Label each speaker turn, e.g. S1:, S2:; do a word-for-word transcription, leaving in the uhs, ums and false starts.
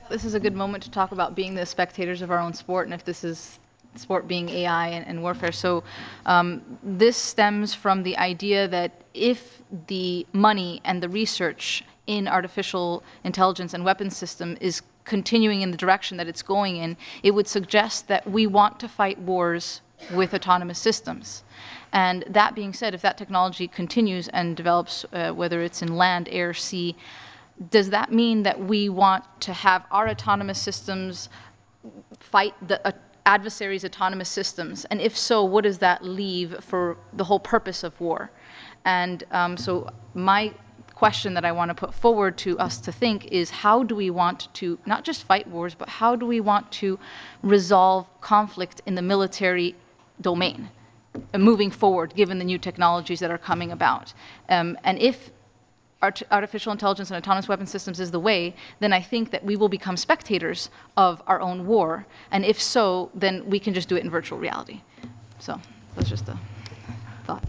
S1: this is a good moment to talk about being the spectators of our own sport, and if this is sport being A I and, and warfare. So um, this stems from the idea that if the money and the research in artificial intelligence and weapons system is continuing in the direction that it's going in, it would suggest that we want to fight wars with autonomous systems. And that being said, if that technology continues and develops, uh, whether it's in land, air, sea, does that mean that we want to have our autonomous systems fight the uh, adversaries' autonomous systems? And if so, what does that leave for the whole purpose of war? And um, so my question that I want to put forward to us to think is, how do we want to not just fight wars, but how do we want to resolve conflict in the military domain uh, moving forward, given the new technologies that are coming about? Um, and if art artificial intelligence and autonomous weapon systems is the way, then I think that we will become spectators of our own war. And if so, then we can just do it in virtual reality. So that's just a...